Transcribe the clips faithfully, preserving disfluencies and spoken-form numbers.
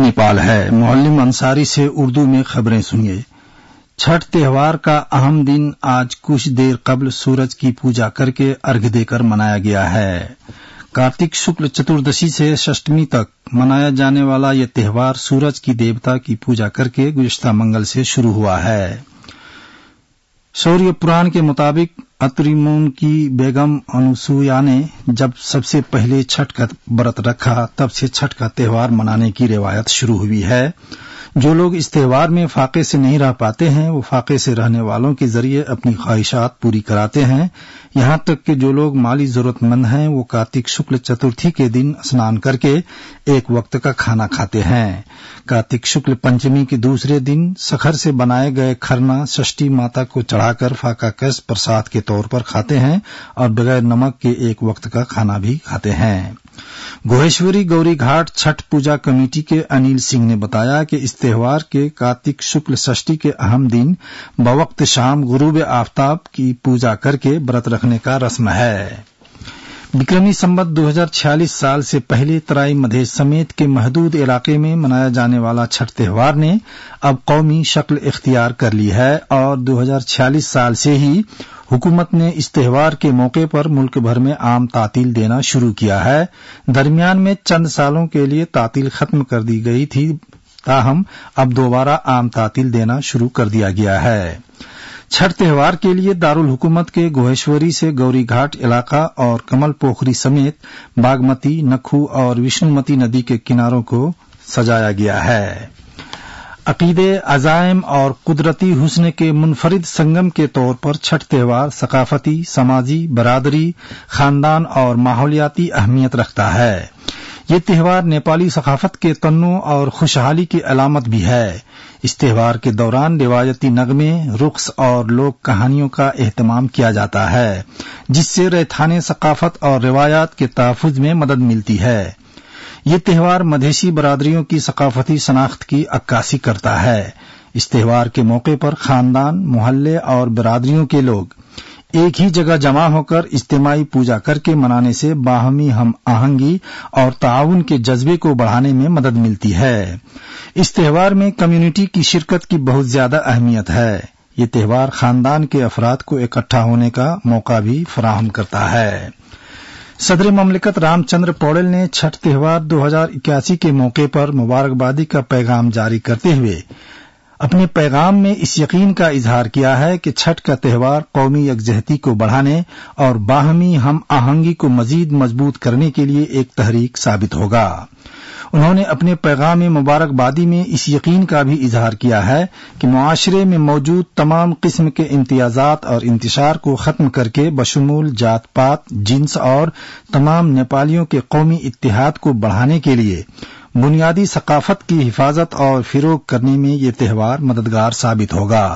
नेपाल है। मुअल्लिम अंसारी से उर्दू में खबरें सुनिए। छठ त्योहार का अहम दिन आज कुछ देर कबल सूरज की पूजा करके अर्घ्य देकर मनाया गया है। कार्तिक शुक्ल चतुर्दशी से षष्टमी तक मनाया जाने वाला यह त्योहार सूरज की देवता की पूजा करके गुज़िश्ता मंगल से शुरू हुआ है। शौर्य पुराण के मुताबिक अत्रिमून की बेगम अनुसुईया ने जब सबसे पहले छठ का व्रत रखा तब से छठ का त्योहार मनाने की रिवायत शुरू हुई है। जो लोग इस त्योहार में फाके से नहीं रह पाते हैं वो फाके से रहने वालों के जरिए अपनी ख्वाहिशात पूरी कराते हैं। यहाँ तक कि जो लोग माली जरूरतमंद हैं वो कार्तिक शुक्ल चतुर्थी के दिन स्नान करके एक वक्त का खाना खाते हैं। कार्तिक शुक्ल पंचमी के दूसरे दिन सखर से बनाए गए खरना षष्ठी माता को चढ़ाकर फाका कस प्रसाद के तौर पर खाते हैं और बगैर नमक के एक वक्त का खाना भी खाते हैं। गोहेश्वरी गौरी घाट छठ पूजा कमेटी के अनिल सिंह ने बताया कि इस त्योहार के कार्तिक शुक्ल षष्ठी के अहम दिन बवक्त शाम गुरूब आफ्ताब की पूजा करके व्रत रखने का रस्म है। विक्रमी संवत दो हज़ार छियालीस साल से पहले तराई मधेश समेत के महदूद इलाके में मनाया जाने वाला छठ त्योहार ने अब कौमी शक्ल इख्तियार कर ली है और दो हज़ार छियालीस साल से ही हुकूमत ने इस त्योहार के मौके पर मुल्क भर में आम तातील देना शुरू किया है। दरमियान में चंद सालों के लिए तातील खत्म कर दी गई थी, ताहम अब दोबारा आम तातील देना शुरू कर दिया गया है। छठ त्योहार के लिए दारुल हुकूमत के गोहेश्वरी से गौरी घाट इलाका और कमल पोखरी समेत बागमती, नखू और विष्णुमती नदी के किनारों को सजाया गया है। अकीदे, अजायम और कुदरती हुस्न के मुनफरिद संगम के तौर पर छठ त्योहार सकाफती, समाजी, बरादरी, खानदान और माहौलियाती अहमियत रखता है। ये त्योहार नेपाली सकाफत के तन्नु और खुशहाली की अलामत भी है। इस त्योहार के दौरान रिवायती नगमे, रुक्स और लोक कहानियों का एहतमाम किया जाता है, जिससे रैथाने सकाफत और रिवायात के तहफ़्फ़ुज़ में मदद मिलती है। ये त्योहार मधेसी बरादरियों की सकाफती शनाख्त की अक्कासी करता है। इस त्योहार के मौके पर खानदान, मोहल्ले और बरादरियों के लोग एक ही जगह जमा होकर इज्तिमाई पूजा करके मनाने से बाहमी हम आहंगी और ताउन के जज्बे को बढ़ाने में मदद मिलती है। इस त्योहार में कम्युनिटी की शिरकत की बहुत ज्यादा अहमियत है। ये त्योहार खानदान के अफराद को इकट्ठा होने का मौका भी फराहम करता है। सदर ममलिकत रामचंद्र पौडेल ने छठ त्योहार दो हज़ार इक्यासी के मौके पर मुबारकबादी का पैगाम जारी करते हुए अपने पैगाम में इस यकीन का इजहार किया है कि छठ का त्योहार कौमी यकजहती को बढ़ाने और बाहमी हम आहंगी को मजीद मजबूत करने के लिए एक तहरीक साबित होगा। उन्होंने अपने पैगाम मुबारकबादी में इस यकीन का भी इजहार किया है कि मुआशरे में मौजूद तमाम किस्म के इम्तियाजात और इंतशार को खत्म करके बशमूल जात पात, जिन्स और तमाम नेपालियों के कौमी इत्तेहाद को बढ़ाने के लिए बुनियादी सकाफत की हिफाजत और फिरोग करने में ये त्योहार मददगार साबित होगा।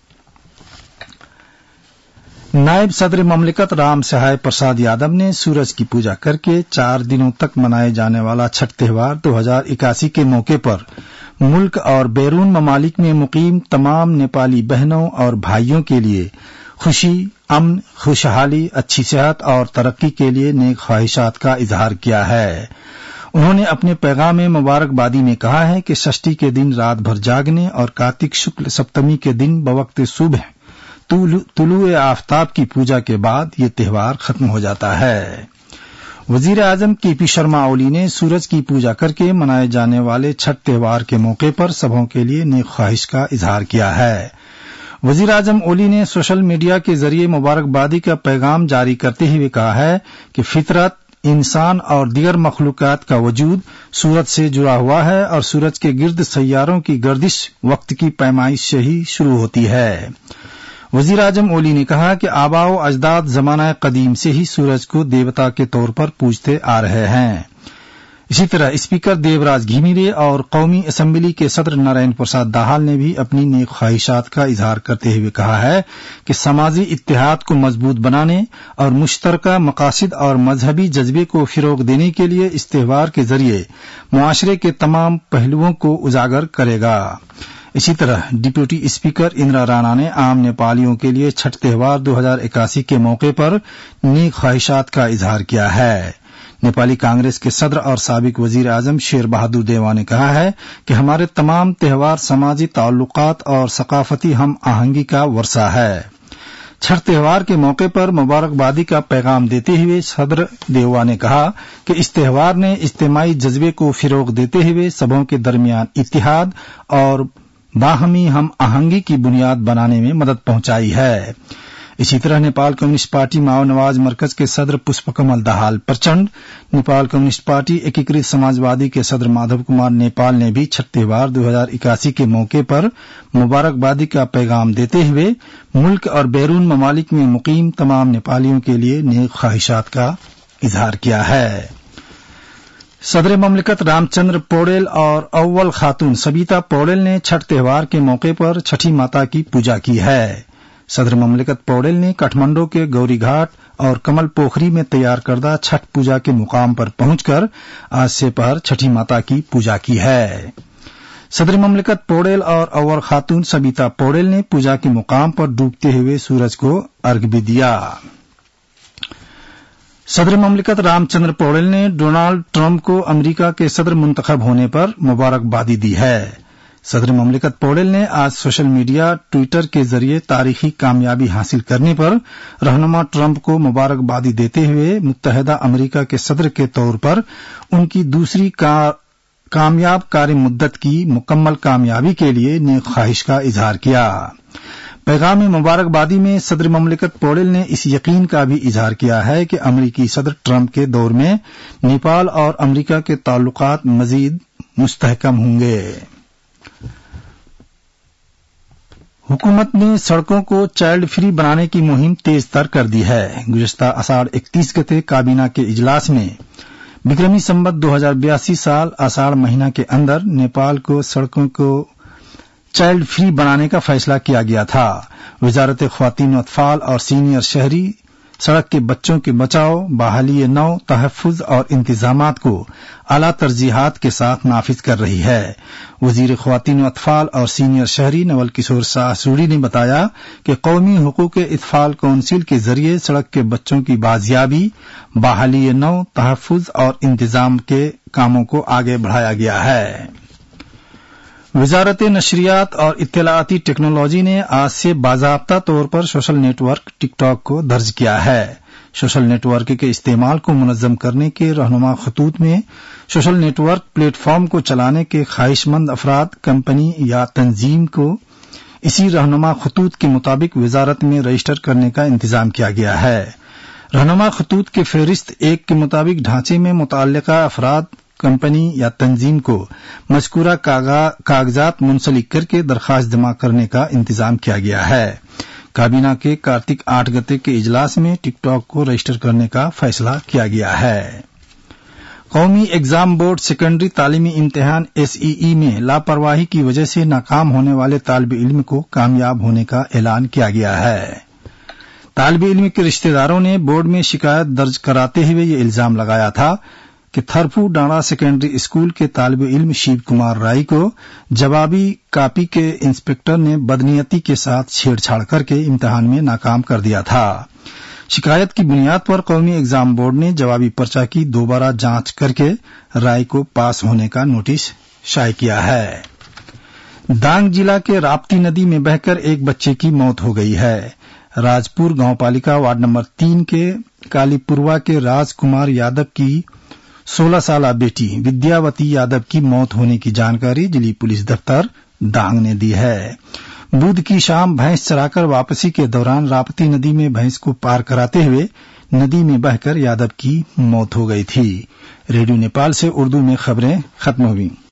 नायब सदर ममलिकत राम सहाय प्रसाद यादव ने सूरज की पूजा करके चार दिनों तक मनाए जाने वाला छठ त्योहार दो हज़ार इक्यासी के मौके पर मुल्क और बैरून ममालिक में मुकीम तमाम नेपाली बहनों और भाइयों के लिए खुशी, अमन, खुशहाली, अच्छी सेहत और तरक्की के लिए नेक ख्वाहिशात का इजहार किया है। उन्होंने अपने पैगाम में मुबारकबादी में कहा है कि षष्ठी के दिन रात भर जागने और कार्तिक शुक्ल सप्तमी के दिन बवक्त सुबह तुलुए आफ्ताब की पूजा के बाद ये त्योहार खत्म हो जाता है। वजीर आजम के पी शर्मा ओली ने सूरज की पूजा करके मनाए जाने वाले छठ त्योहार के मौके पर सबों के लिए नेक ख्वाहिश का इजहार किया है। वजीर आजम ओली ने सोशल मीडिया के जरिए मुबारकबादी का पैगाम जारी करते हुए कहा है कि फितरत, इंसान और दीगर मखलूकात का वजूद सूरज से जुड़ा हुआ है और सूरज के गिर्द सैयारों की गर्दिश वक्त की पैमाइश से ही शुरू होती है। वजीर आजम ओली ने कहा कि आबाओ अजदाद जमाना कदीम से ही सूरज को देवता के तौर पर पूजते आ रहे हैं। इसी तरह स्पीकर देवराज घिमिरे और कौमी असेंबली के सदर नारायण प्रसाद दाहाल ने भी अपनी नेक ख्वाहिशात का इजहार करते हुए कहा है कि समाजी इत्तेहाद को मजबूत बनाने और मुश्तरका मकासद और मजहबी जज्बे को फिरोग देने के लिए इस त्योहार के जरिए मुआशरे के तमाम पहलुओं को उजागर करेगा। इसी तरह डिप्टी स्पीकर इंदिरा राणा ने आम नेपालियों के लिए छठ त्योहार दो हज़ार इक्यासी के मौके पर नेक ख्वाहिशात का इजहार किया है। नेपाली कांग्रेस के सदर और साबिक वजीर आजम शेर बहादुर देवा ने कहा है कि हमारे तमाम त्योहार समाजी ताल्लुकात और सकाफती हम आहंगी का वर्षा है। छठ त्योहार के मौके पर मुबारकबादी का पैगाम देते हुए सदर देवा ने कहा कि इस त्योहार ने इज्तिमाई जज्बे को फिरोग देते हुए सबों के दरमियान इत्तिहाद और बाहमी हम आहंगी की बुनियाद बनाने में मदद पहुंचाई है। इसी तरह नेपाल कम्युनिस्ट पार्टी माओ नवाज मरकज के सदर पुष्पकमल दाहाल प्रचंड, नेपाल कम्युनिस्ट पार्टी एकीकृत समाजवादी के सदर माधव कुमार नेपाल ने भी छठ त्योहार दो हजार इक्यासी के मौके पर मुबारकबादी का पैगाम देते हुए मुल्क और बैरून ममालिक में मुकीम तमाम नेपालियों के लिए नेक ख्वाहिशात का इजहार किया है। सदर ममलिकत रामचंद्र पौडेल और अव्वल खातून सबिता पौडेल ने छठ त्योहार के मौके पर छठी माता की पूजा की है। सदर ममलिकत पौडेल ने काठमांडू के गौरी घाट और कमल पोखरी में तैयार करदा छठ पूजा के मुकाम पर पहुंचकर आज से पहर छठी माता की पूजा की है। सदर ममलिकत पौडेल और अव्वल खातून सबिता पौडेल ने पूजा के मुकाम पर डूबते हुए सूरज को अर्घ भी दिया। सदर ममलिकत रामचंद्र पौडेल ने डोनाल्ड ट्रंप को अमेरिका के सदर मुंतखब होने पर मुबारकबादी दी है। सदर ममलिकत पौडेल ने आज सोशल मीडिया ट्विटर के जरिए तारीखी कामयाबी हासिल करने पर रहनुमा ट्रंप को मुबारकबादी देते हुए मुत्तहदा अमेरिका के सदर के तौर पर उनकी दूसरी का, कामयाब कार्य मुद्दत की मुकम्मल कामयाबी के लिए नेक ख्वाहिश का इजहार किया। पैगाम मुबारकबादी में सदर ममलिकत पौडेल ने इस यकीन का भी इजहार किया है कि अमरीकी सदर ट्रंप के दौर में नेपाल और अमरीका के ताल्लुकात मजीद मुस्तहकम होंगे। हुकूमत ने सड़कों को चाइल्ड फ्री बनाने की मुहिम तेज तर कर दी है। गुज़श्ता आषाढ़ इकतीस गते काबीना के इजलास में विक्रमी संवत दो हजार बयासी साल आषाढ़ महीना के अंदर नेपाल को सड़कों को चाइल्ड फ्री बनाने का फैसला किया गया था। वजारत ख्वातीन अतफाल और सीनियर शहरी सड़क के बच्चों के बचाव, बहाली नौ, तहफ़्फ़ुज़ और इंतजामात को आला तरजीहात के साथ नाफिज कर रही है। वजीर ख्वातीन अतफाल और सीनियर शहरी नवल किशोर शाह सूरी ने बताया कि कौमी हुकूक इतफाल काउंसिल के जरिए सड़क के बच्चों की बाजियाबी, बहाली नौ, तहफ़्फ़ुज़ और इंतजाम के कामों को आगे बढ़ाया गया है। वजारत नशरियात और इत्तलाआती टेक्नोलॉजी ने आज से बाज़ाब्ता तौर पर सोशल नेटवर्क टिकटॉक को दर्ज किया है। सोशल नेटवर्क के इस्तेमाल को मुनज़्ज़म करने के रहनुमा खतूत में सोशल नेटवर्क प्लेटफॉर्म को चलाने के ख्वाहिशमंद अफराद, कंपनी या तंजीम को इसी रहनुमा खतूत के मुताबिक वजारत में रजिस्टर करने का इंतजाम किया गया है। रहनुमा खतूत के फहरिस्त एक के मुताबिक ढांचे में मुतल्लिका अफराद, कंपनी या तंजीम को मज़कूरा कागजात मुंसलिक करके दरखास्त जमा करने का इंतजाम किया गया है। काबीना के कार्तिक आठ गते के इजलास में टिकटॉक को रजिस्टर करने का फैसला किया गया है। कौमी एग्जाम बोर्ड सेकेंडरी तालीमी इम्तिहान एसईई में लापरवाही की वजह से नाकाम होने वाले तालिब इल्म को कामयाब होने का ऐलान किया गया है। तालिब इल्म के रिश्तेदारों ने बोर्ड में शिकायत दर्ज कराते हुए ये इल्जाम लगाया था कि थरफू डांडा सेकेंडरी स्कूल के तालिब इल्म शिव कुमार राय को जवाबी कापी के इंस्पेक्टर ने बदनीयती के साथ छेड़छाड़ करके इम्तिहान में नाकाम कर दिया था। शिकायत की बुनियाद पर कौमी एग्जाम बोर्ड ने जवाबी पर्चा की दोबारा जांच करके राय को पास होने का नोटिस शाये किया है। दांग जिला के राप्ती नदी में बहकर एक बच्चे की मौत हो गई है। राजपुर गांव पालिका वार्ड नंबर तीन के कालीपुरवा के राजकुमार यादव की सोलह साल बेटी विद्यावती यादव की मौत होने की जानकारी जिली पुलिस दफ्तर दांग ने दी है। बुध की शाम भैंस चराकर वापसी के दौरान राप्ती नदी में भैंस को पार कराते हुए नदी में बहकर यादव की मौत हो गई थी। रेडियो नेपाल से उर्दू में खबरें खत्म हुई।